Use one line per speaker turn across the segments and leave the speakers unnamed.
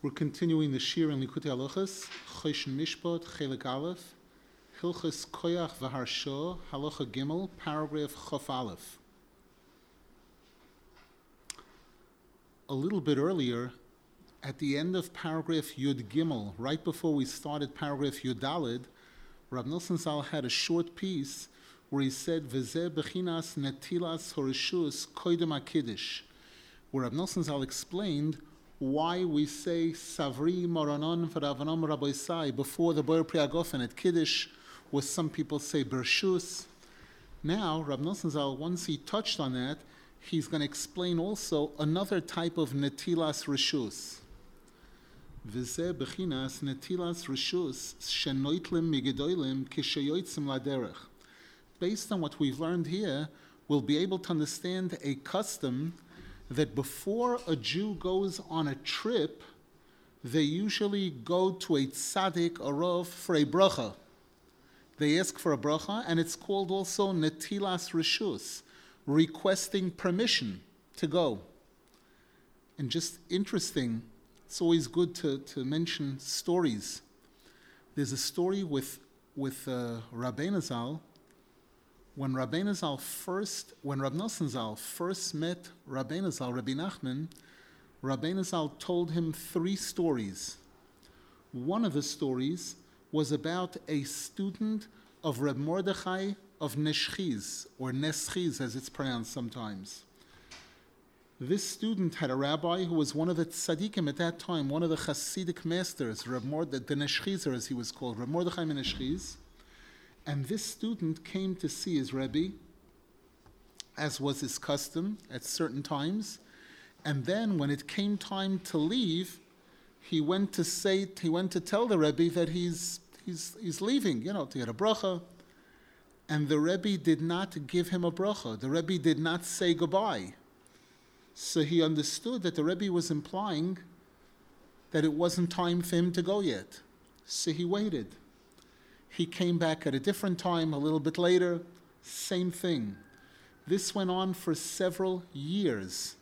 We're continuing the Shir in Likutei Halachos, Choshen Mishpat, Chelik Aleph, Hilchos Koyach V'Harsho, Halacha Gimel, paragraph Chof Aleph. A little bit earlier, at the end of paragraph Yud Gimel, right before we started paragraph Yud Daled, Rav Nosson Zal had a short piece where he said, V'zeh bechinas netilas horishus koidem HaKiddush, where Rav Nosson Zal explained why we say Savri Moranon V'Ravanom Rabbeisai before the Boyer Pri Hagofen at Kiddush, or some people say Bershus. Now, Rav Nosson Zal, once he touched on that, he's going to explain also another type of Netilas Rishus. V'zeh bechinas Netilas Rishus shenoitlim migedolim kisheyotzim laderech. Based on what we've learned here, we'll be able to understand a custom that before a Jew goes on a trip, they usually go to a tzaddik, a rav, for a bracha. They ask for a bracha, and it's called also netilas rishus, requesting permission to go. And just interesting, it's always good to mention stories. There's a story with Rabbeinu Zal. When Rav Nosson Zal first met Rabbeinu Zal, Rabbi Nachman, Rabbeinu Zal told him 3 stories. One of the stories was about a student of Reb Mordechai of Neshchiz, or Neschiz as it's pronounced sometimes. This student had a rabbi who was one of the tzaddikim at that time, one of the Hasidic masters, the Neshchizer as he was called, Reb Mordechai ben Neshchiz. And this student came to see his Rebbe, as was his custom at certain times. And then when it came time to leave, he went to tell the Rebbe that he's leaving, to get a bracha. And the Rebbe did not give him a bracha. The Rebbe did not say goodbye. So he understood that the Rebbe was implying that it wasn't time for him to go yet. So he waited. He came back at a different time, a little bit later, same thing. This went on for several years.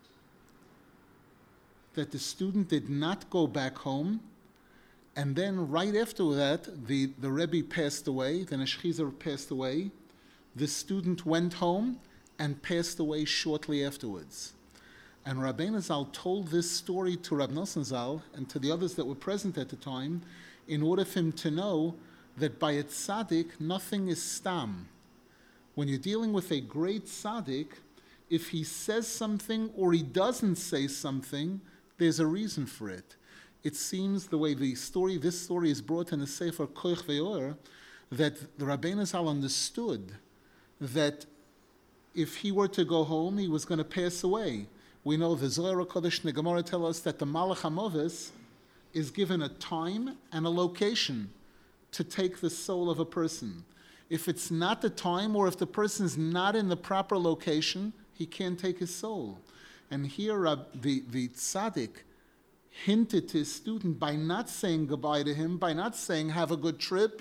That the student did not go back home, and then right after that, the Rebbe passed away, the Neshchizer passed away, the student went home and passed away shortly afterwards. And Rabbeinu Zal told this story to Rav Nosson Zal and to the others that were present at the time in order for him to know that by a tzaddik, nothing is stam. When you're dealing with a great tzaddik, if he says something or he doesn't say something, there's a reason for it. It seems the way this story is brought in the Sefer Koich Ve'or, that the Rabbeinu Zal understood that if he were to go home, he was going to pass away. We know the Zohar HaKadosh and the Gemara tell us that the Malach HaMoves is given a time and a location to take the soul of a person. If it's not the time, or if the person's not in the proper location, he can't take his soul. And here the tzaddik hinted to his student by not saying goodbye to him, by not saying have a good trip,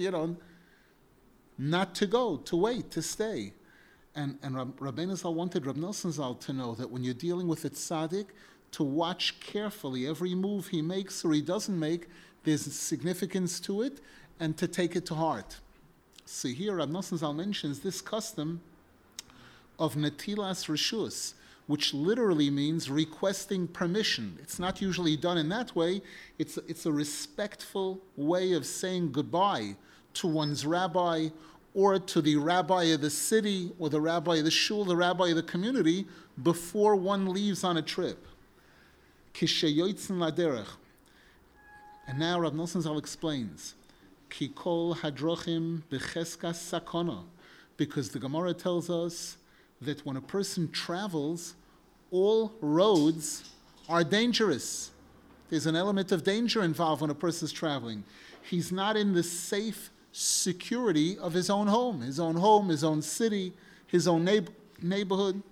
not to go, to wait, to stay. And Rabbeinu Zal wanted Rav Nosson Zal to know that when you're dealing with a tzaddik, to watch carefully every move he makes or he doesn't make, there's significance to it, and to take it to heart. So here Rav Nosson Zal mentions this custom of netilas rishus, which literally means requesting permission. It's not usually done in that way. It's a respectful way of saying goodbye to one's rabbi, or to the rabbi of the city, or the rabbi of the shul, the rabbi of the community, before one leaves on a trip. Kisheyotzim laderech. And now Rav Nosson Zal explains, Kikol hadrochim becheskas sakona, because the Gemara tells us that when a person travels, all roads are dangerous. There's an element of danger involved when a person is traveling. He's not in the safe security of his own home, his own city, his own neighborhood.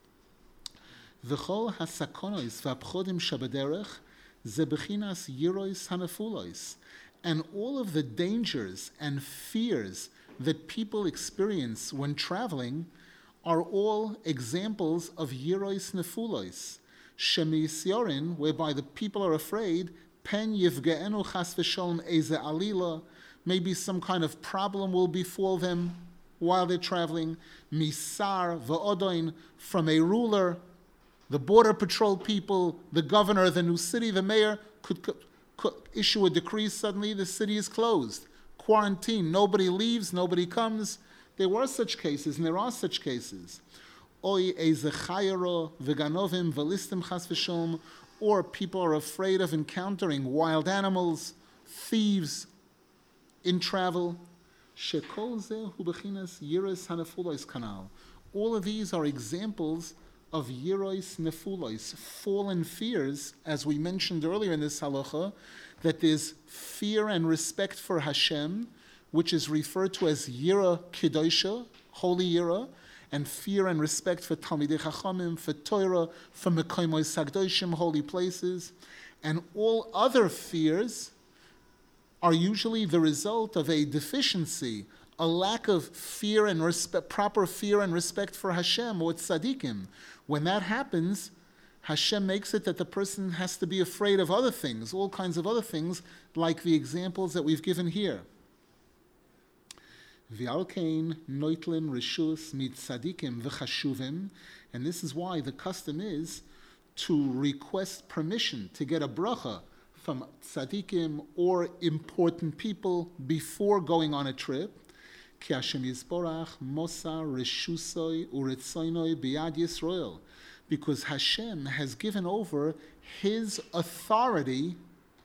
V'chol hasakonos v'apchodim shabaderech ze bechinas yirois hanefulois. And all of the dangers and fears that people experience when traveling are all examples of yirois nefulois, shemisyorin, whereby the people are afraid, Pen yivge'enu chas v'sholem eze alila, maybe some kind of problem will befall them while they're traveling. Misar v'odoin, from a ruler, the border patrol people, the governor of the new city, the mayor could issue a decree. Suddenly the city is closed, quarantine, nobody leaves, nobody comes. There were such cases, and there are such cases. Oy eze chayero v'ganovim v'listim chas v'sholem, or people are afraid of encountering wild animals, thieves in travel. Shekol zeh hu bechinas yiros hanefulos kanal. All of these are examples of yiros nefulos, fallen fears, as we mentioned earlier in this halacha, that there's fear and respect for Hashem, which is referred to as yira kedosha, holy yira, and fear and respect for Talmidei Chachamim, for Torah, for Mekoimos Sagdoshim, holy places. And all other fears are usually the result of a deficiency, a lack of fear and respect, proper fear and respect for Hashem or tzaddikim. When that happens, Hashem makes it that the person has to be afraid of other things, all kinds of other things, like the examples that we've given here. V'alkein noitlin rishus mit tzadikim v'chashuvim, and this is why the custom is to request permission to get a bracha from tzadikim or important people before going on a trip. Ki Hashem Yisborach mosar rishusoi uretzoinoi biyad Yisrael, because Hashem has given over His authority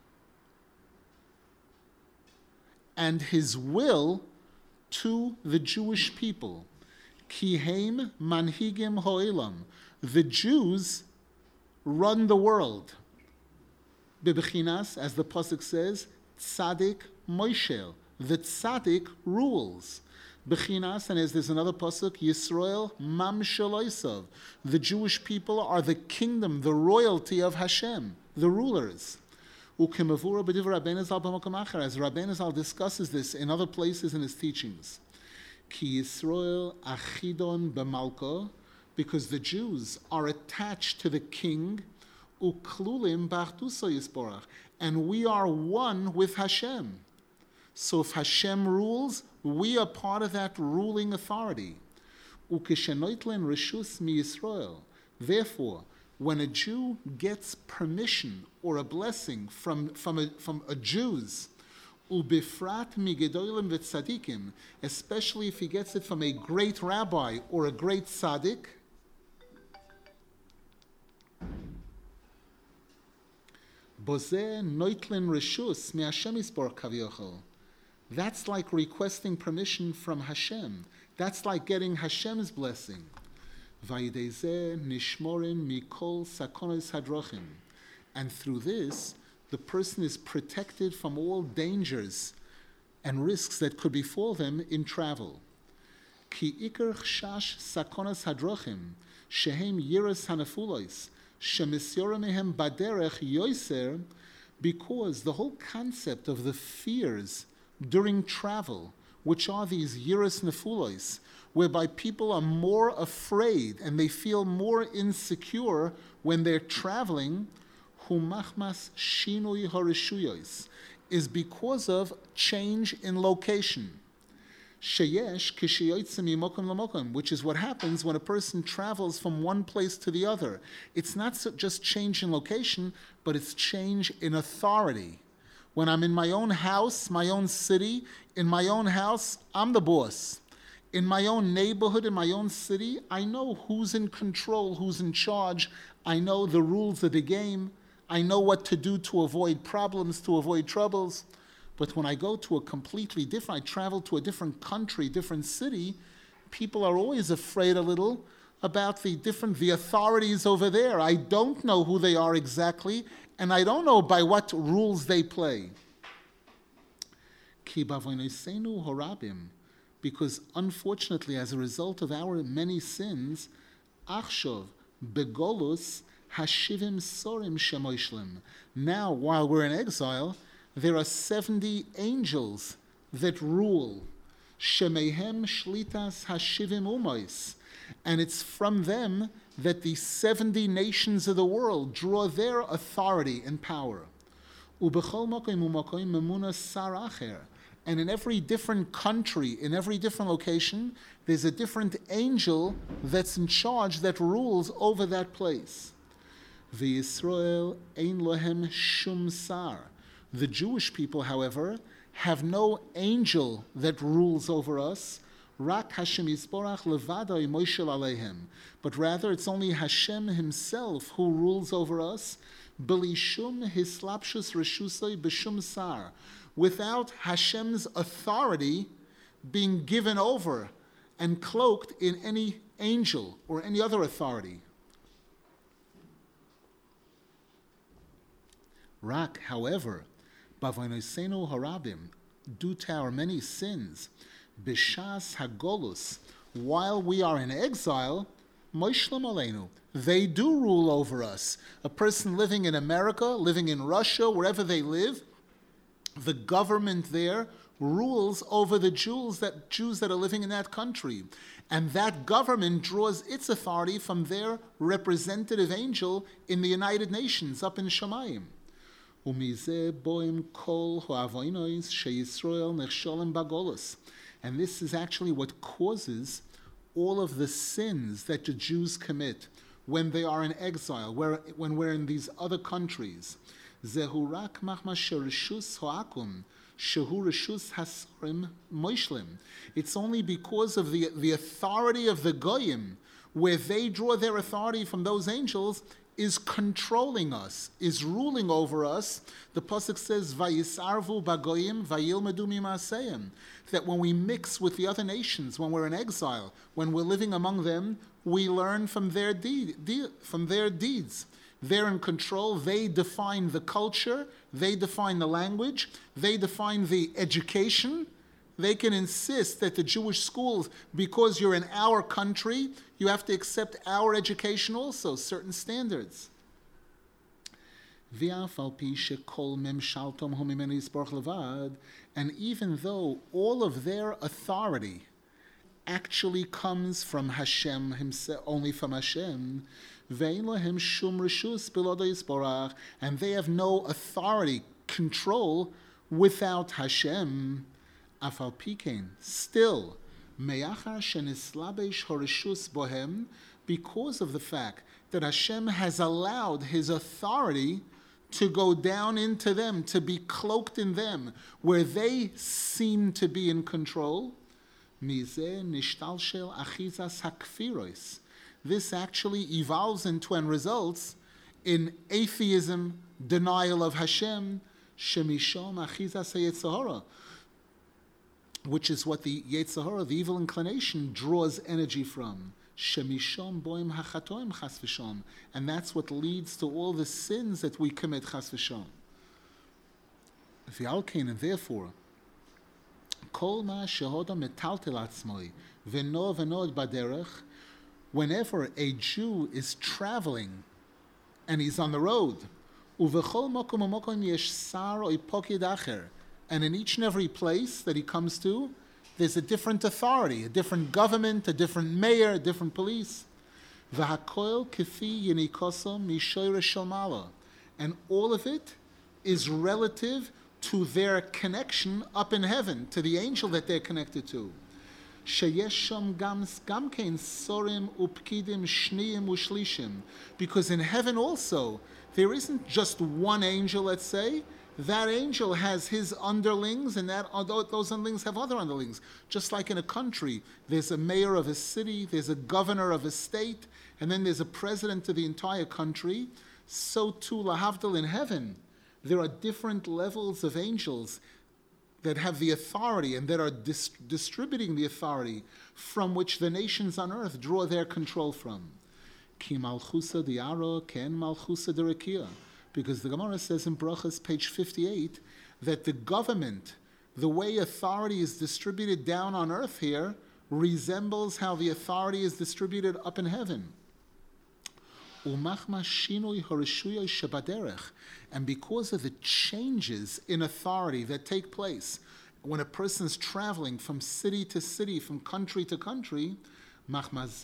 and His will to the Jewish people. Kiheim manhigim ho'elam. The Jews run the world. Bebechinas, as the pasuk says, tzadik moishel. The tzadik rules. Bechinas, and as there's another pasuk, Yisrael mam shaloisav. The Jewish people are the kingdom, the royalty of Hashem, the rulers. As Rabbeinu Zal discusses this in other places in his teachings. Ki Yisrael achidon b'malko, because the Jews are attached to the king, uklulim b'achduso yisborach, and we are one with Hashem. So if Hashem rules, we are part of that ruling authority. Ukeshenoitlen reshus mi Yisrael. Therefore, when a Jew gets permission or a blessing from a Jews, ubifrat migedolim v'tzadikim, especially if he gets it from a great rabbi or a great tzaddik, bozeh noitlen reshus mi Hashem yisborach kavyochel. That's like requesting permission from Hashem. That's like getting Hashem's blessing. Vayidezeh nishmorim mikol sakonos hadrochim. And through this, the person is protected from all dangers and risks that could befall them in travel. Ki ikar chshash sakonos hadrochim, shehem yiras hanefulos, shemisyorah mehem baderech yoiser, because the whole concept of the fears during travel, which are these yiras nefulos, whereby people are more afraid and they feel more insecure when they're traveling, humachmas shinui harishuyos, is because of change in location. Sheyesh kishiyotzim yimokum lamokum, which is what happens when a person travels from one place to the other. It's not just change in location, but it's change in authority. When I'm in my own house, my own city, in my own house, I'm the boss. In my own neighborhood, in my own city, I know who's in control, who's in charge. I know the rules of the game. I know what to do to avoid problems, to avoid troubles. But when I go to a completely different, I travel to a different country, different city, people are always afraid a little about the authorities over there. I don't know who they are exactly, and I don't know by what rules they play. Ki bavonosenu horabim, because unfortunately, as a result of our many sins, achshov begolus hashivim sorim shemoishlim. Now, while we're in exile, there are 70 angels that rule. Shemehem shlitas hashivim umois. And it's from them that the 70 nations of the world draw their authority and power. Ubechol mokoim umokoim memuna sar acher. And in every different country, in every different location, there's a different angel that's in charge, that rules over that place. V'Yisrael ein lohem shum sar. The Jewish people, however, have no angel that rules over us. Rak Hashem Yisborach levadai moishel aleihim. But rather, it's only Hashem Himself who rules over us. B'lishum hislapshus reshusay b'shum sar. Without Hashem's authority being given over and cloaked in any angel or any other authority. Rak, however, b'avonosenu harabim, due to our many sins, b'shas hagolus, while we are in exile, moishlam aleinu, they do rule over us. A person living in America, living in Russia, wherever they live, the government there rules over the Jews that are living in that country. And that government draws its authority from their representative angel in the United Nations up in Shamayim. And this is actually what causes all of the sins that the Jews commit when they are in exile, when we're in these other countries. It's only because of the authority of the Goyim, where they draw their authority from those angels, is controlling us, is ruling over us. The pasuk says, "Vayisarvu bagoyim, vayilmedu mimaseim," that when we mix with the other nations, when we're in exile, when we're living among them, we learn from their deeds. They're in control. They define the culture. They define the language. They define the education. They can insist that the Jewish schools, because you're in our country, you have to accept our education also, certain standards. And even though all of their authority actually comes from Hashem himself, only from Hashem, and they have no authority, control without Hashem, still, because of the fact that Hashem has allowed His authority to go down into them, to be cloaked in them, where they seem to be in control, this actually evolves into and results in atheism, denial of Hashem, which is what the Yetzer Hara, the evil inclination, draws energy from. And that's what leads to all the sins that we commit, chas v'sham. And therefore, whenever a Jew is traveling and he's on the road, and in each and every place that he comes to, there's a different authority, a different government, a different mayor, a different police. And all of it is relative to their connection up in heaven, to the angel that they're connected to. Because in heaven also, there isn't just one angel, let's say. That angel has his underlings, and those underlings have other underlings. Just like in a country, there's a mayor of a city, there's a governor of a state, and then there's a president of the entire country. So too, lahavdil, in heaven, there are different levels of angels that have the authority and that are distributing the authority from which the nations on earth draw their control from. Ki malchusa di'ara ken malchusa d'rekia. Because the Gemara says in Brachas, page 58, that the government, the way authority is distributed down on earth here, resembles how the authority is distributed up in heaven. And because of the changes in authority that take place when a person is traveling from city to city, from country to country, that's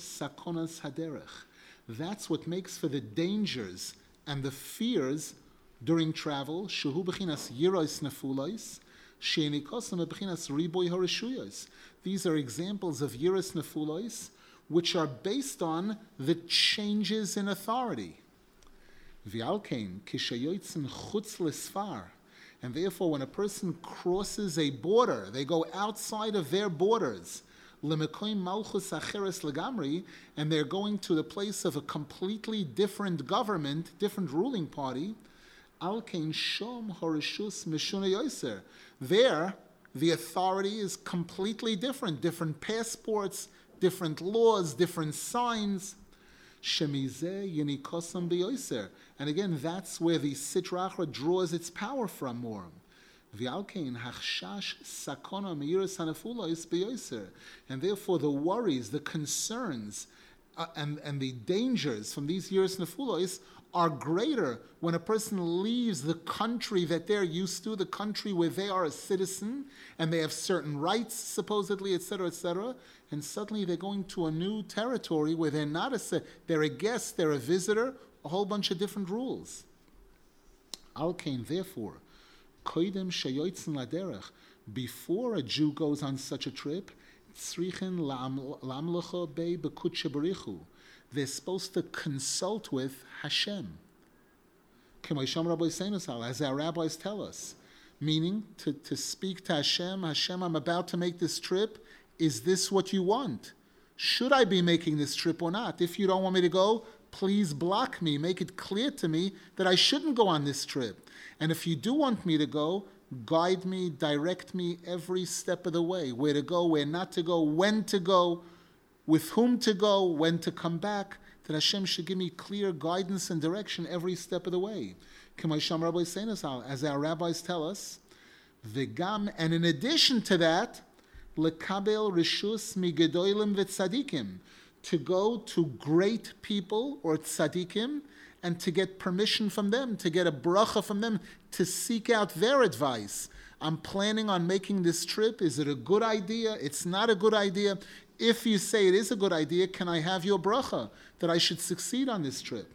what makes for the dangers and the fears during travel, shehu b'chinas yiros nefulos, she'eni kosam b'chinas riboy harishuyos. These are examples of yiros nefulos, which are based on the changes in authority. V'alkein kishayotzin chutz lesfar. And therefore, when a person crosses a border, they go outside of their borders, lemekoim malchus acheres legamri, and they're going to the place of a completely different government, different ruling party, alkein shom horishus mishuna yoser. There, the authority is completely different passports, different laws, different signs. Shemizeh yinikosam b'yoser. And again, that's where the Sitra Achra draws its power from more. V'alkein hachshash sakona meiras hanefulos b'yoser. And therefore the worries, the concerns, and the dangers from these yiras nefulos are greater when a person leaves the country that they're used to, the country where they are a citizen, and they have certain rights, supposedly, etc., and suddenly they're going to a new territory where they're not they're a guest, they're a visitor, a whole bunch of different rules. Alkein, therefore, koidem sheyotzin laderech, before a Jew goes on such a trip, tzrichin lamlecha bei bekut shebarichu. They're supposed to consult with Hashem. As our rabbis tell us, meaning to speak to Hashem, Hashem, I'm about to make this trip. Is this what you want? Should I be making this trip or not? If you don't want me to go, please block me. Make it clear to me that I shouldn't go on this trip. And if you do want me to go, guide me, direct me every step of the way. Where to go, where not to go, when to go, with whom to go, when to come back, that Hashem should give me clear guidance and direction every step of the way. As our rabbis tell us, v'gam, and in addition to that, lekabel rishus migedolim v'tzadikim, to go to great people or tzadikim and to get permission from them, to get a bracha from them, to seek out their advice. I'm planning on making this trip. Is it a good idea? It's not a good idea. If you say it is a good idea, can I have your bracha that I should succeed on this trip?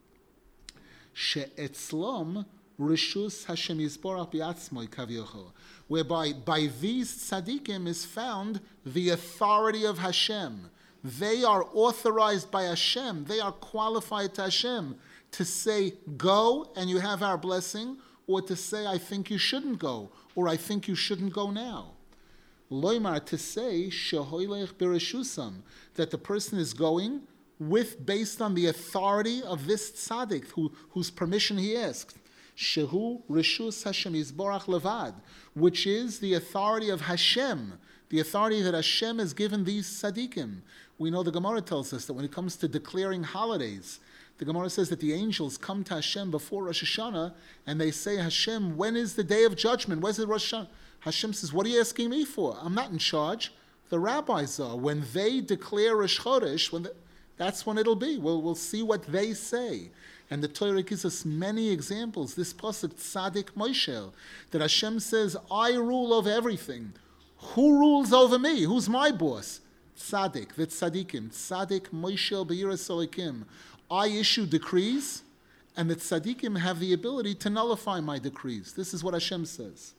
She'etzlom rishus Hashem yisborach bi'atzmoi kavyochel, whereby by these tzaddikim is found the authority of Hashem. They are authorized by Hashem. They are qualified to Hashem to say, go and you have our blessing, or to say, I think you shouldn't go, or I think you shouldn't go now. Loimar, to say, shehoilech bereshusam, that the person is going based on the authority of this tzaddik, whose permission he asked. Shehu reshus Hashem yisborach levad, which is the authority of Hashem, the authority that Hashem has given these tzaddikim. We know the Gemara tells us that when it comes to declaring holidays, the Gemara says that the angels come to Hashem before Rosh Hashanah and they say, Hashem, when is the day of judgment? When's the Rosh Hashanah? Hashem says, what are you asking me for? I'm not in charge. The rabbis are. When they declare Rosh Chodesh, that's when it'll be. We'll see what they say. And the Torah gives us many examples. This pasuk, Tzadik Moshe, that Hashem says, I rule over everything. Who rules over me? Who's my boss? Tzadik, the Tzadikim. Tzadik Moshe B'yiras Elikim. I issue decrees, and the Tzadikim have the ability to nullify my decrees. This is what Hashem says.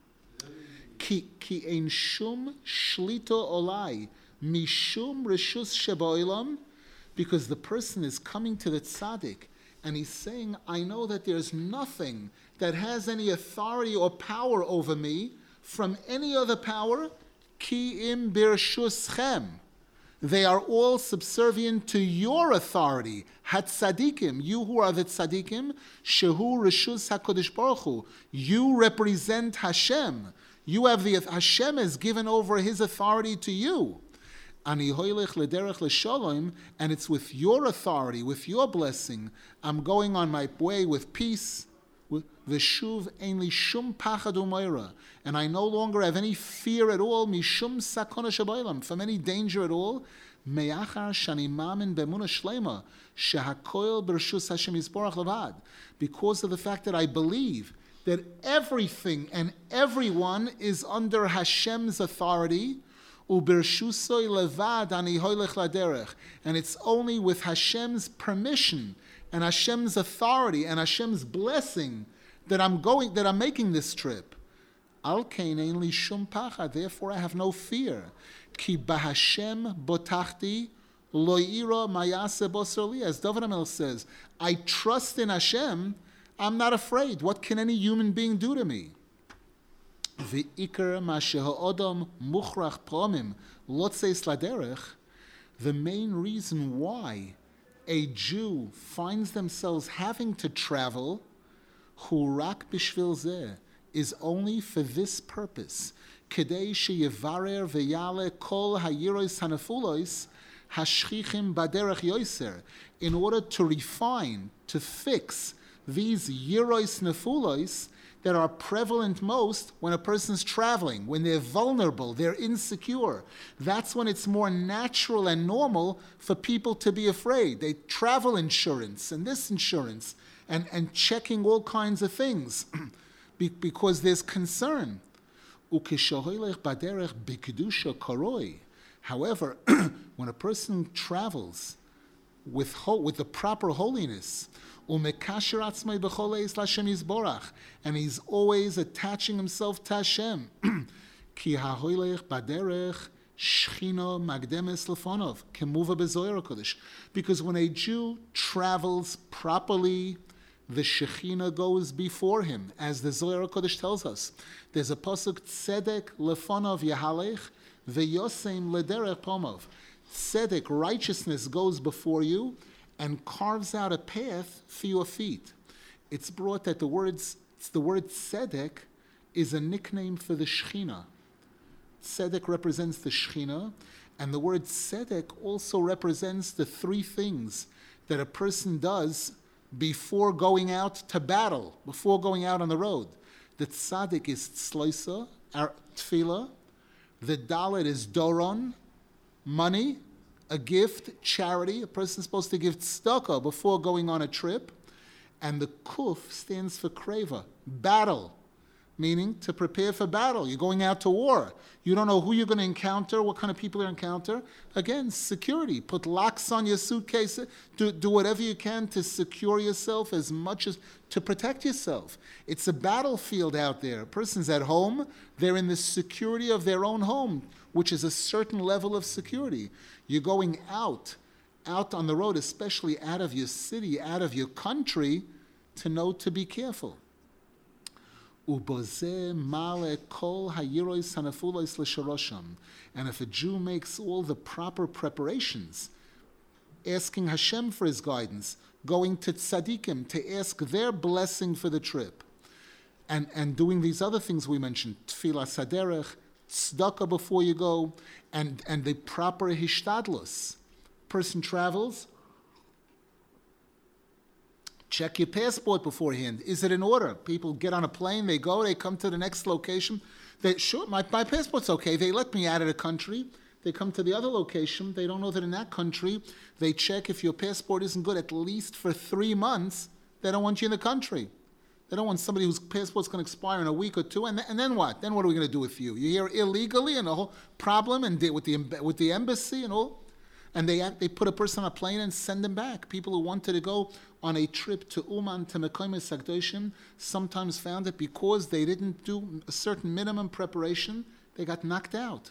Ki ein shum shlito olai mishum reshus sheba'olam, because the person is coming to the tzaddik and he's saying, I know that there's nothing that has any authority or power over me from any other power. Ki im birshuschem. They are all subservient to your authority. Hatzadikim, you who are the tzadikim, shehu reshus hakodesh baruch hu. You represent Hashem. You have Hashem has given over His authority to you. Ani hoylech lederech l'shalom, and it's with your authority, with your blessing, I'm going on my way with peace. V'shuv ein li shum pachad u'moira, and I no longer have any fear at all, mishum sakona shabaylam, from any danger at all. Me'achar shani mamin b'emunah shlema shehakoil b'reshus Hashem yisborach levad, because of the fact that I believe that everything and everyone is under Hashem's authority, u'b'reshusoi levad ani hoylech laderech, and it's only with Hashem's permission and Hashem's authority and Hashem's blessing that I'm making this trip. Al kein ein li shum pachad, therefore I have no fear. Ki bahashem botachti lo ira mayase bosar li. As David HaMelech says, I trust in Hashem, I'm not afraid. What can any human being do to me? V'ikar ma she'ha'odam muchrach p'omim lotzeis laderech. The main reason why a Jew finds themselves having to travel, hu rak b'shvil zeh, is only for this purpose. Kedei sheyevarer v'yale kol hayiros hanafulos hashchichim baderech yoser. In order to refine, to fix these yiros nefulos that are prevalent most when a person's traveling, when they're vulnerable, they're insecure. That's when it's more natural and normal for people to be afraid. They travel insurance and this insurance and checking all kinds of things because there's concern. However, when a person travels with the proper holiness, and he's always attaching himself to Hashem, because when a Jew travels properly, the Shekhinah goes before him, as the Zohar HaKodesh tells us. There's a pasuk, Tzedek lefonov yahalech v'yosem lederech pomov. Tzedek, righteousness, goes before you and carves out a path for your feet. It's brought that the word Tzedek is a nickname for the Shekhinah. Tzedek represents the Shekhinah, and the word Tzedek also represents the three things that a person does before going out to battle, before going out on the road. The Tzaddik is Tzloisa, Tefillah. The Dalet is Doron, money, a gift, charity. A person's supposed to give tzedakah before going on a trip. And the Kuf stands for Kreva, battle, meaning to prepare for battle. You're going out to war. You don't know who you're going to encounter, what kind of people you encounter. Again, security. Put locks on your suitcase. Do whatever you can to secure yourself as much as to protect yourself. It's a battlefield out there. A person's at home. They're in the security of their own home, which is a certain level of security. You're going out on the road, especially out of your city, out of your country, to know to be careful. And if a Jew makes all the proper preparations, asking Hashem for his guidance, going to tzaddikim to ask their blessing for the trip, and doing these other things we mentioned, tefillah saderech, tzedakah before you go, and the proper hishtadlus. Person travels, check your passport beforehand. Is it in order? People get on a plane, they go, they come to the next location. Sure, my passport's okay. They let me out of the country. They come to the other location. They don't know that in that country, they check if your passport isn't good at least for 3 months. They don't want you in the country. They don't want somebody whose passport's going to expire in a week or two. And then what? Then what are we going to do with you? You're here illegally and a whole problem and with the embassy and all. And they put a person on a plane and send them back. People who wanted to go on a trip to Uman, to Mekoymes Hakdoshim, sometimes found that because they didn't do a certain minimum preparation, they got knocked out.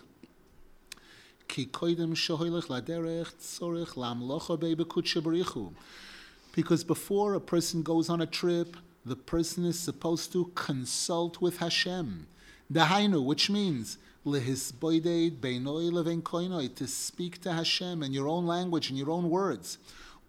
Because before a person goes on a trip, the person is supposed to consult with Hashem. Dahainu, which means to speak to Hashem in your own language, in your own words,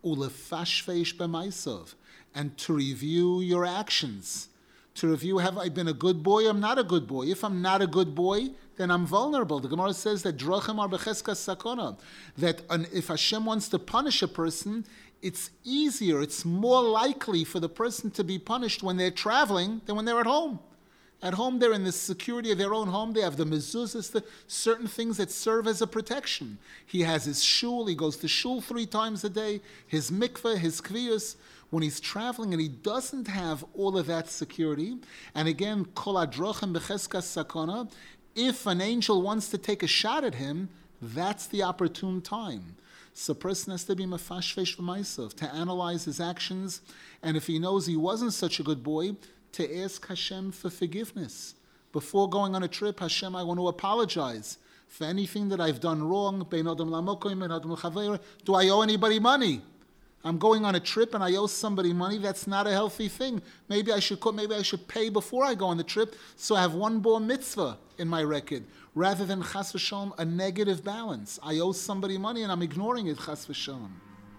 and to review your actions. To review, have I been a good boy? I'm not a good boy. If I'm not a good boy, then I'm vulnerable. The Gemara says that drachim are becheskas sakona, that if Hashem wants to punish a person, it's easier, it's more likely for the person to be punished when they're traveling than when they're at home. At home, they're in the security of their own home. They have the mezuzahs, the certain things that serve as a protection. He has his shul. He goes to shul 3 times a day. His mikveh, his kviyus. When he's traveling and he doesn't have all of that security, and again, kol adrochem becheskas sakona, if an angel wants to take a shot at him, that's the opportune time. So a person has to be mefashvesh v'maisav, to analyze his actions, and if he knows he wasn't such a good boy, to ask Hashem for forgiveness. Before going on a trip, Hashem, I want to apologize for anything that I've done wrong. Do I owe anybody money? I'm going on a trip and I owe somebody money. That's not a healthy thing. Maybe I should pay before I go on the trip, so I have one bar mitzvah in my record, rather than chas v'shalom a negative balance. I owe somebody money and I'm ignoring it, chas v'shalom.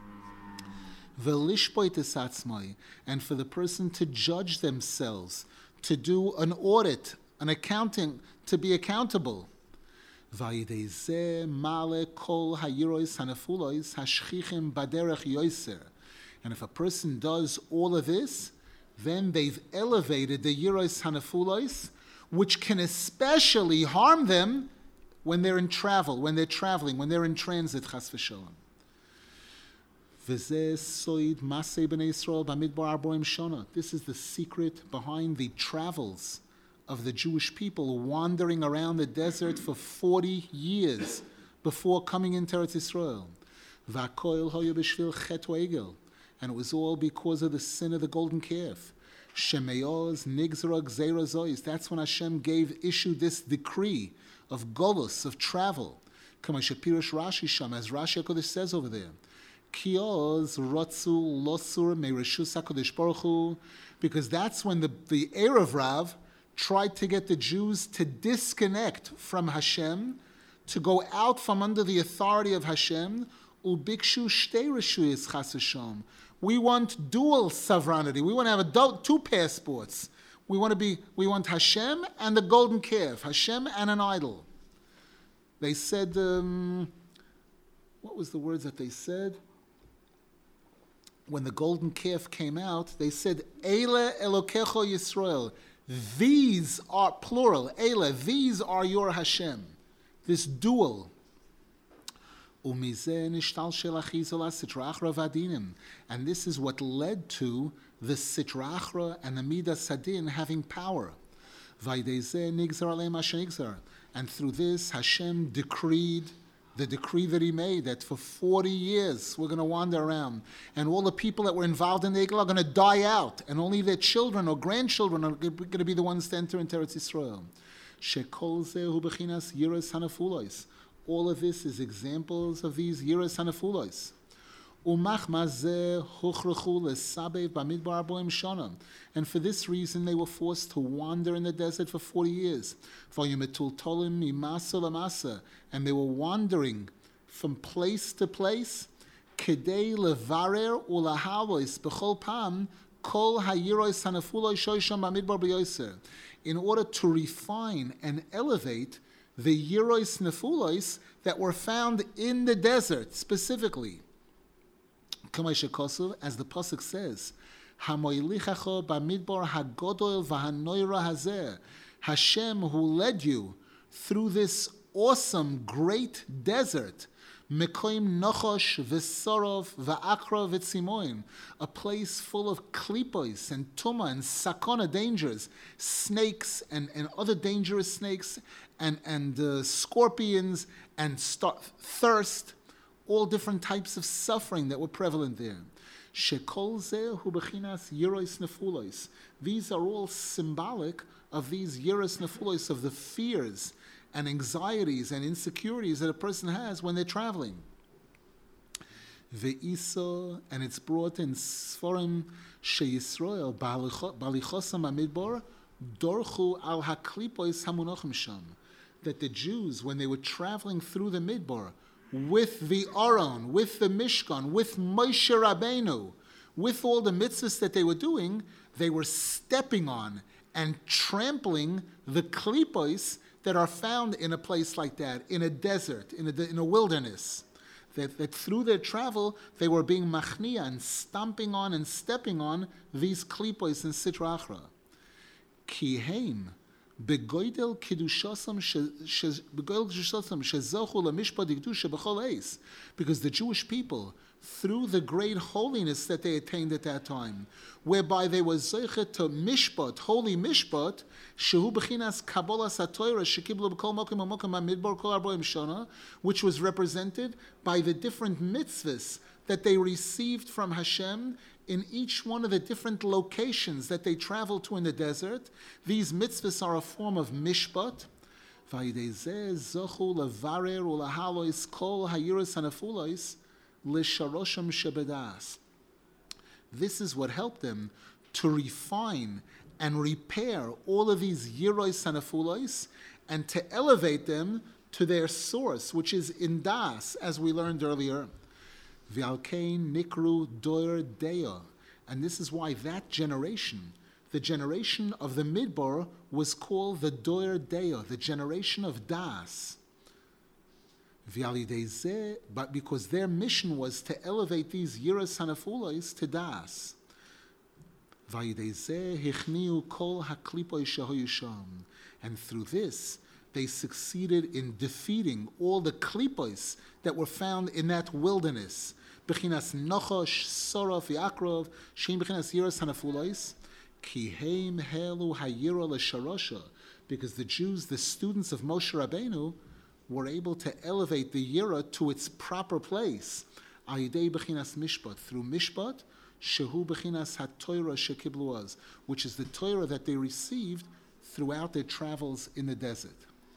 And for the person to judge themselves, to do an audit, an accounting, to be accountable. And if a person does all of this, then they've elevated the yiros hanafulos, which can especially harm them when they're in travel, when they're traveling, when they're in transit, chas v'shalom. This is the secret behind the travels of the Jewish people wandering around the desert for 40 years before coming into Eretz Yisrael. And it was all because of the sin of the golden calf. That's when Hashem issued this decree of golus, of travel. As Rashi HaKodesh says over there. Because that's when the Erev Rav tried to get the Jews to disconnect from Hashem, to go out from under the authority of Hashem. We want dual sovereignty. We want to have two passports. We want Hashem and the golden calf, Hashem and an idol. They said, what was the words that they said? When the golden calf came out, they said, Eile Elokecho Yisrael. These are, plural, Eile, these are your Hashem. This dual. And this is what led to the Sitra Achra and the Midas Hadin having power. And through this, Hashem decreed the decree that he made, that for 40 years we're going to wander around, and all the people that were involved in the Egel are going to die out, and only their children or grandchildren are going to be the ones to enter into Eretz Yisrael. All of this is examples of these Yiras Hanafulos. And for this reason, they were forced to wander in the desert for 40 years. And they were wandering from place to place. In order to refine and elevate the Yiros Nefulos that were found in the desert specifically. As the pasuk says, Hashem who led you through this awesome, great desert, Mekoim Nochosh v'Sorov v'Akra v'Tzimoim, a place full of klipos and tuma and sakona dangers, snakes and other dangerous snakes, and scorpions and thirst, all different types of suffering that were prevalent there. Shekol zeh hu bechinas yiros nefulos. These are all symbolic of these yiros nefulos, of the fears and anxieties and insecurities that a person has when they're traveling. Ve'isa, and it's brought in Sforim sheYisrael balichosam amidbar dorchu al haklipois hamunochim sham, that the Jews, when they were traveling through the Midbar, with the Aron, with the Mishkan, with Moshe Rabbeinu, with all the mitzvahs that they were doing, they were stepping on and trampling the klipos that are found in a place like that, in a desert, in a wilderness. That through their travel, they were being machnia and stomping on and stepping on these klipos in Sitra Achra. Kiheim, begoidel kidushosam shezochu lemishpat kedusha b'chol eis, because the Jewish people, through the great holiness that they attained at that time, whereby they were zeichet to mishpat, holy mishpat, shehu b'chinas kabbalas haTorah shekiblu b'kol mokim u'mokim ha'midbar kol arboim shana, which was represented by the different mitzvahs that they received from Hashem in each one of the different locations that they travel to in the desert. These mitzvahs are a form of mishpat. This is what helped them to refine and repair all of these yiros and afulos, and to elevate them to their source, which is in das, as we learned earlier. V'alkein nikru doir deya. And this is why that generation, the generation of the Midbar, was called the doir deya, the generation of das. But because their mission was to elevate these yiros hanafulos to das. And through this, they succeeded in defeating all the klipos that were found in that wilderness. Bechinas Nochosh, Sorov, Yakrov, Shem Bechinas Yiras Hanafulos, Kiheim Helu Hayira Lesharosha, because the Jews, the students of Moshe Rabbeinu, were able to elevate the Yira to its proper place. Ayidei Bechinas Mishpat, through Mishpat, Shehu Bechinas HaTorah Shekibluaz, which is the Torah that they received throughout their travels in the desert.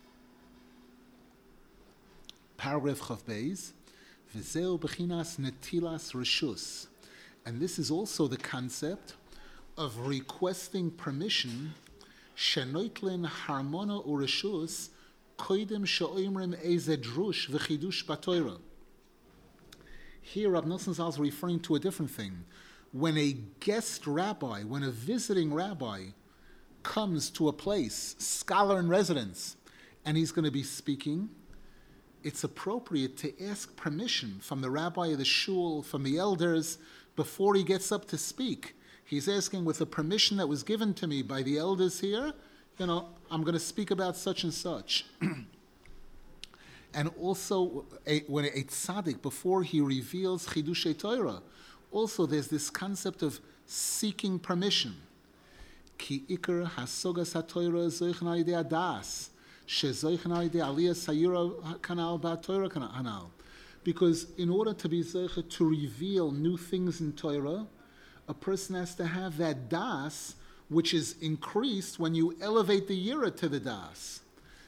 Paragraph Chav Beis, V'zeu Bechinas Netilas Reshus. And this is also the concept of requesting permission, Shenoitlin Harmona Ureshus, Koidim She'oimrim Eze Drush V'chidush Batoira. Here, Rav Nosson Zal is referring to a different thing. When a guest rabbi, when a visiting rabbi comes to a place, scholar in residence, and he's going to be speaking, it's appropriate to ask permission from the rabbi of the shul, from the elders, before he gets up to speak. He's asking, with the permission that was given to me by the elders here, I'm going to speak about such and such. And also, when a tzaddik, before he reveals Chidushei Torah, also there's this concept of seeking permission. Ki ikar hasogas haTorah zoichna idei adas, shezoichna idei aliyah sayura kanal ba'Torah kanal. Because in order to be zoicha to reveal new things in Torah, a person has to have that das, which is increased when you elevate the yira to the das.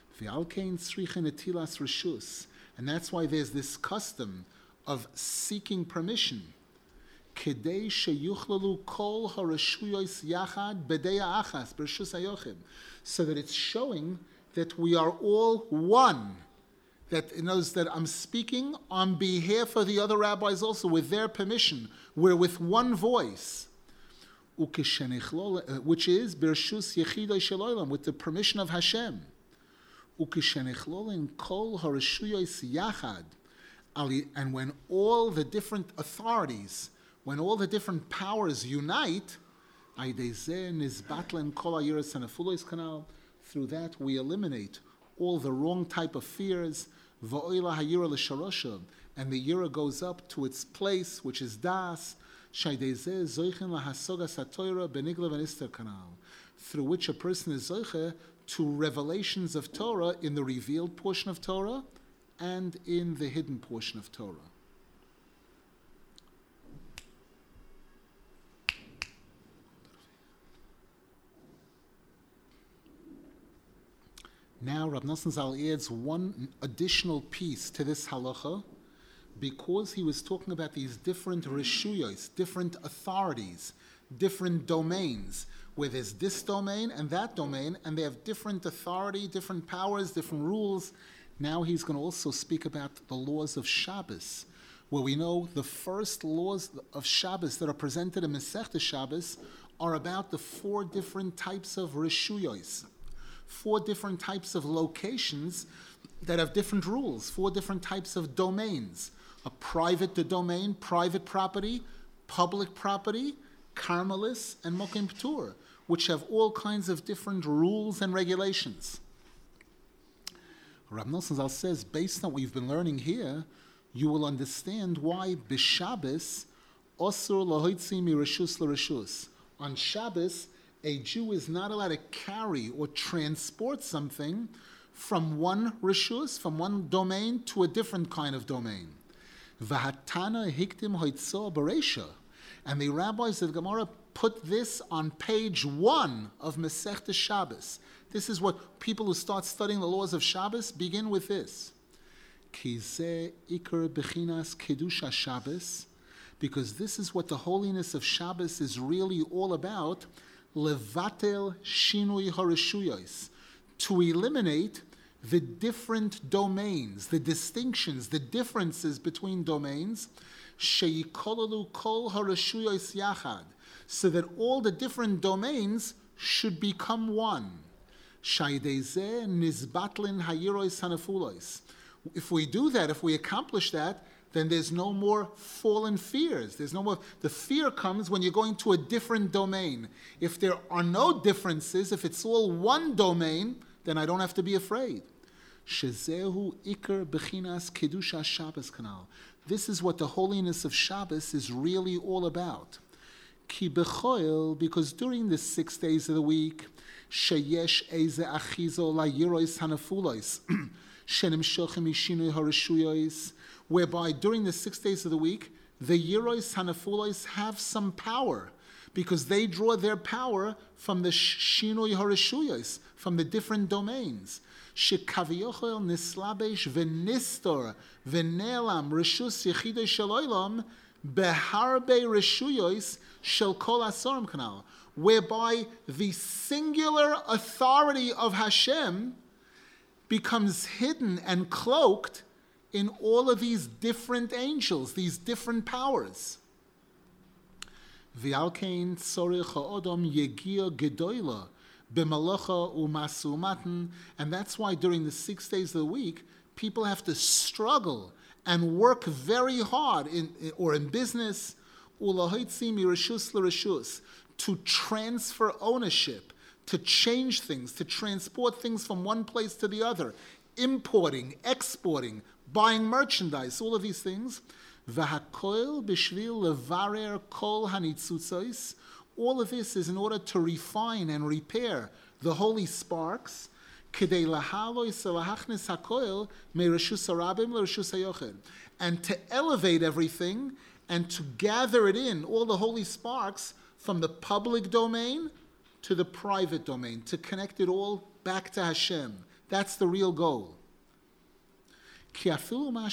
And that's why there's this custom of seeking permission. So that it's showing that we are all one. That it knows that I'm speaking on behalf of the other rabbis also, with their permission. We're with one voice. Which is Bershus Yechidai Sheloilam, with the permission of Hashem. And when all the different authorities, when all the different powers unite, through that we eliminate all the wrong type of fears, and the yira goes up to its place, which is das, through which a person is zoiche to revelations of Torah in the revealed portion of Torah and in the hidden portion of Torah. Now, Rav Nosson Zal adds one additional piece to this halacha, because he was talking about these different reshuyos, different authorities, different domains, where there's this domain and that domain, and they have different authority, different powers, different rules. Now he's going to also speak about the laws of Shabbos, where we know the first laws of Shabbos that are presented in Masechta Shabbos are about the 4 different types of reshuyos, 4 different types of locations that have different rules, 4 different types of domains: a private domain, private property, public property, Carmelis, and Mokim Ptur, which have all kinds of different rules and regulations. Rav Nosson Zal says, based on what you've been learning here, you will understand why b'Shabbos osur lahoitzi mireshus l'reshus. On Shabbos, a Jew is not allowed to carry or transport something from one reshus, from one domain, to a different kind of domain. V'hatana hiktim hoitzo bereisha. And the rabbis of the Gemara put this on page 1 of Masechta Shabbos. This is what people who start studying the laws of Shabbos begin with this. Ki ze ikar bechinas kedusha Shabbos, because this is what the holiness of Shabbos is really all about. Levatel shinui harishuyos, to eliminate the different domains, the distinctions, the differences between domains, sheyikololu kol harishuyos yachad, so that all the different domains should become one. Shaydeze nizbatlin hayiros hanafulos. If we do that, if we accomplish that, then there's no more fallen fears. There's no more. The fear comes when you're going to a different domain. If there are no differences, if it's all one domain, then I don't have to be afraid. Shezehu ikar bechinas kedusha Shabbos kanal. This is what the holiness of Shabbos is really all about. Ki bechoil, because during the 6 days of the week, sheyesh eze achizo la yirois hanafulos, shenim shochem ishinui harishuyos, whereby during the 6 days of the week, the Yerois Hanafulos have some power, because they draw their power from the Shinoi Harishuyos, from the different domains. Shekaviyochel nislabesh v'nistor v'nelam reshus yechidei shel olam beharbe reshuyos shel kol asorim kanal, whereby the singular authority of Hashem becomes hidden and cloaked in all of these different angels, these different powers. V'alkein tzorich ha'odom yegia gedoyla b'malacha u'masumatan, and that's why during the 6 days of the week, people have to struggle and work very hard in business, ulahoitzi mireshus l'reshus, to transfer ownership, to change things, to transport things from one place to the other, importing, exporting, buying merchandise, all of these things. V'hakoil b'shvil levarer kol hanitzutzos. All of this is in order to refine and repair the holy sparks. K'dei lahalois lahachnis hakoil me'reshus harabim l'reshus hayochid, and to elevate everything and to gather it in, all the holy sparks, from the public domain to the private domain, to connect it all back to Hashem. That's the real goal. Because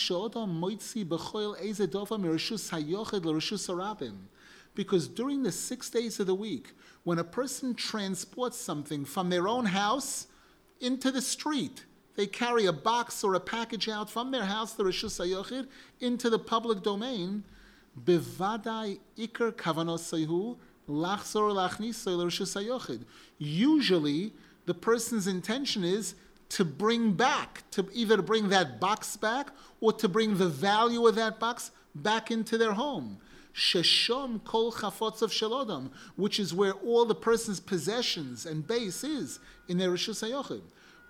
during the 6 days of the week, when a person transports something from their own house into the street, they carry a box or a package out from their house, the Reshus HaYochid, into the public domain, bevadai ikar kavanosayhu lachzor lachnisay l'Reshus HaYochid. Usually, the person's intention is to bring back, to either bring that box back or to bring the value of that box back into their home. Sheshom kol chafotzav shelodam, which is where all the person's possessions and base is, in their Reshus HaYochid.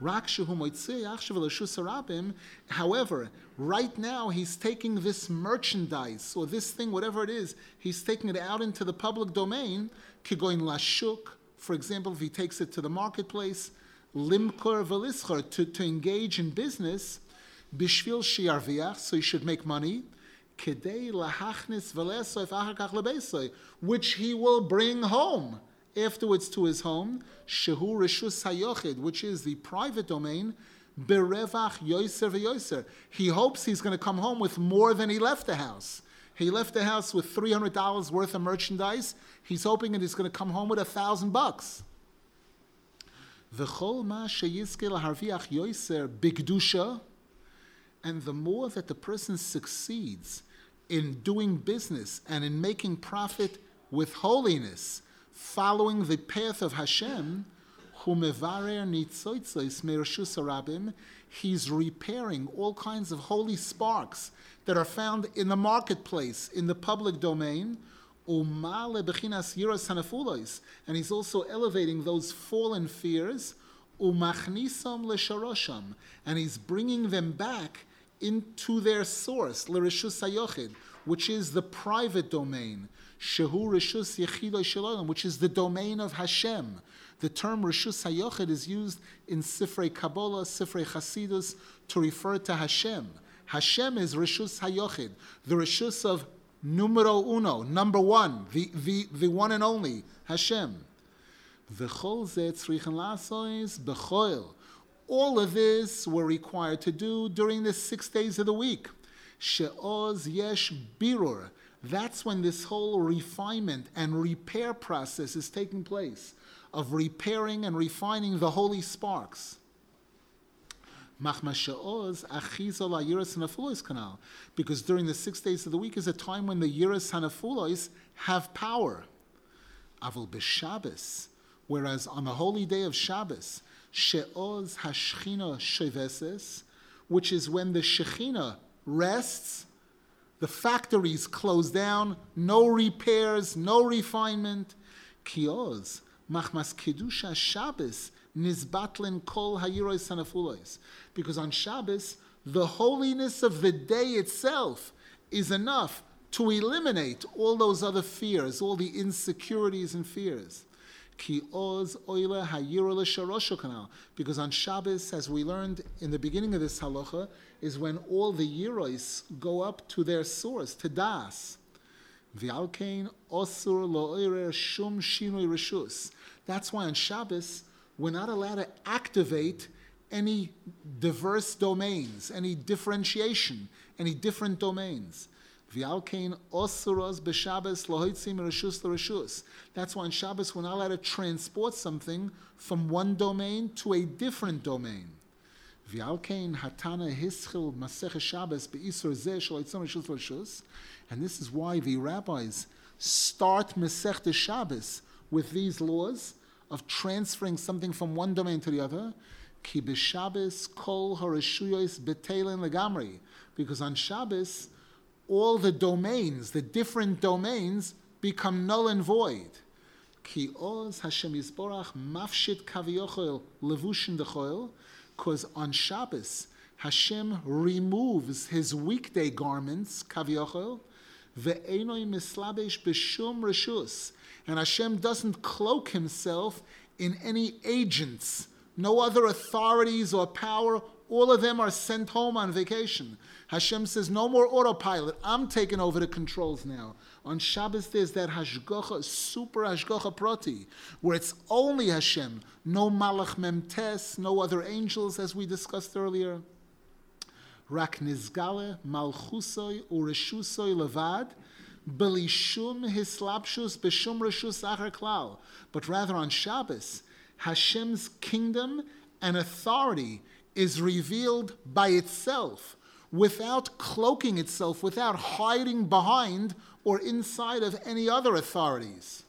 However, right now he's taking this merchandise or this thing, whatever it is, he's taking it out into the public domain. Kigoin lashuk, for example, if he takes it to the marketplace, limkor v'lischor, to engage in business, bishvil shiarviach, so he should make money, kedei lahachnis v'lesoy v'achar kach lebesoy, which he will bring home afterwards to his home, shehu reshus hayochid, which is the private domain, berevach yoiser v'yoiser. He hopes he's going to come home with more than he left the house. He left the house with $300 worth of merchandise. He's hoping that he's going to come home with $1,000. V'chol ma sheyizke laharviach yoiser bigdusha, and the more that the person succeeds in doing business and in making profit with holiness, following the path of Hashem, he's repairing all kinds of holy sparks that are found in the marketplace, in the public domain, and he's also elevating those fallen fears, and he's bringing them back into their source, l'reshus hayochid, which is the private domain, shehu reshus yechidoi shalom, which is the domain of Hashem. The term reshus hayochid is used in Sifrei Kabbalah, Sifrei Chasidus, to refer to Hashem. Hashem is reshus hayochid, the reshus of numero uno, number one, the one and only, Hashem. V'chol zeh tzrichen lasois b'choil. All of this we're required to do during the 6 days of the week. She'oz yesh birur. That's when this whole refinement and repair process is taking place, of repairing and refining the holy sparks. Because during the 6 days of the week is a time when the Yiras Hanafulos have power. Avol b'Shabbos, whereas on the holy day of Shabbos, she'oz hashchina sheveses, which is when the Shechina rests, the factories close down, no repairs, no refinement. Kioz, machmas kedusha Shabbos, nizbatlin kol hayiros hanafulos. Because on Shabbos, the holiness of the day itself is enough to eliminate all those other fears, all the insecurities and fears. Because on Shabbos, as we learned in the beginning of this halacha, is when all the yiros go up to their source, to das. That's why on Shabbos, we're not allowed to activate any diverse domains, any differentiation, any different domains. That's why on Shabbos we're not allowed to transport something from one domain to a different domain. And this is why the rabbis start Masechta Shabbos with these laws of transferring something from one domain to the other. Because on Shabbos, all the domains, the different domains, become null and void. Because on Shabbos, Hashem removes his weekday garments, kaviochel, and Hashem doesn't cloak himself in any agents, no other authorities or power. All of them are sent home on vacation. Hashem says, no more autopilot. I'm taking over the controls now. On Shabbos, there's that hashgacha, super hashgacha prati, where it's only Hashem, no malach memtes, no other angels, as we discussed earlier. Rak nizgale malchusoi ureshusoi levad, belishum hislapshus b'shum reshus achar klal. But rather on Shabbos, Hashem's kingdom and authority is revealed by itself, without cloaking itself, without hiding behind or inside of any other authorities.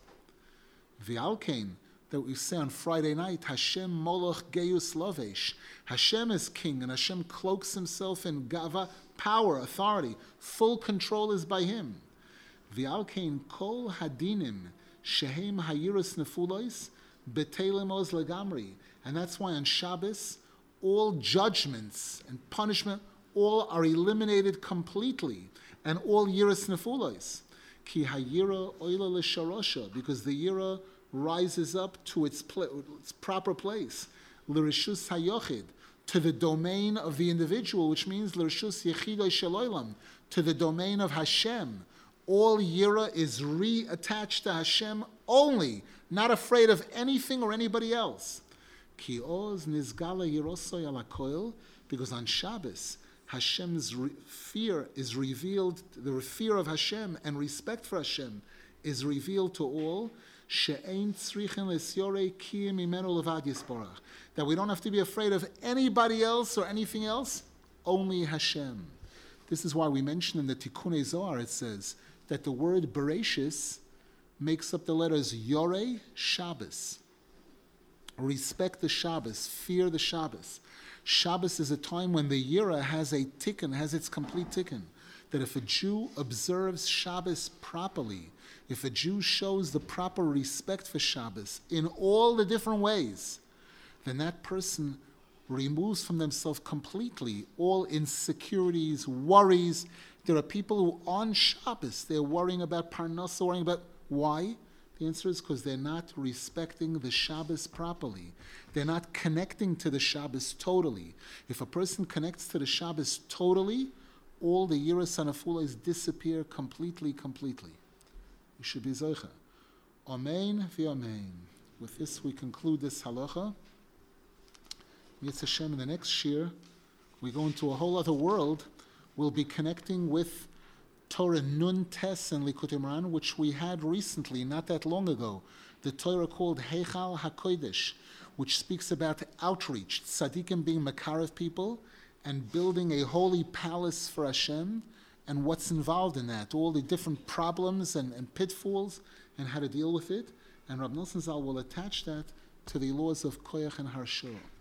V'alkein, that we say on Friday night, Hashem Moloch Geus Lovesh. Hashem is king, and Hashem cloaks himself in gava, power, authority. Full control is by him. V'alkein kol hadinim shehem hayirus nefulois betelim oz legamri. And that's why on Shabbos, all judgments and punishment, all are eliminated completely, and all yiras nefulos. Ki hayira oila l'sharosha, because the yira rises up to its proper place. L'rishus hayochid, to the domain of the individual, which means l'rishus yechidoi shaloilam, to the domain of Hashem. All yira is reattached to Hashem only, not afraid of anything or anybody else. Ki oz nizgala yirosoy ala koil, because on Shabbos, Hashem's fear is revealed, the fear of Hashem and respect for Hashem is revealed to all. She'ein tzrichen lesyorei kiyim imenu levad yisborach. That we don't have to be afraid of anybody else or anything else, only Hashem. This is why we mention in the Tikkunei Zohar, it says that the word Bereshis makes up the letters Yorei, Shabbos. Respect the Shabbos, fear the Shabbos. Shabbos is a time when the Yira has a tikkun, has its complete tikkun. That if a Jew observes Shabbos properly, if a Jew shows the proper respect for Shabbos in all the different ways, then that person removes from themselves completely all insecurities, worries. There are people who on Shabbos, they're worrying about parnasa, worrying about why? The answer is because they're not respecting the Shabbos properly. They're not connecting to the Shabbos totally. If a person connects to the Shabbos totally, all the yiras and afulas disappear completely. You should be zoicha. Amen v'amen. With this, we conclude this halacha. Mitzvah Hashem, in the next shir, we go into a whole other world. We'll be connecting with Torah Nun Tes and Likutei Moharan, which we had recently, not that long ago. The Torah called Heichal HaKodesh, which speaks about outreach, tzaddikim being Makarev people, and building a holy palace for Hashem, and what's involved in that, all the different problems and pitfalls, and how to deal with it. And Rab Nosson Zal will attach that to the laws of Koyach and Harshur.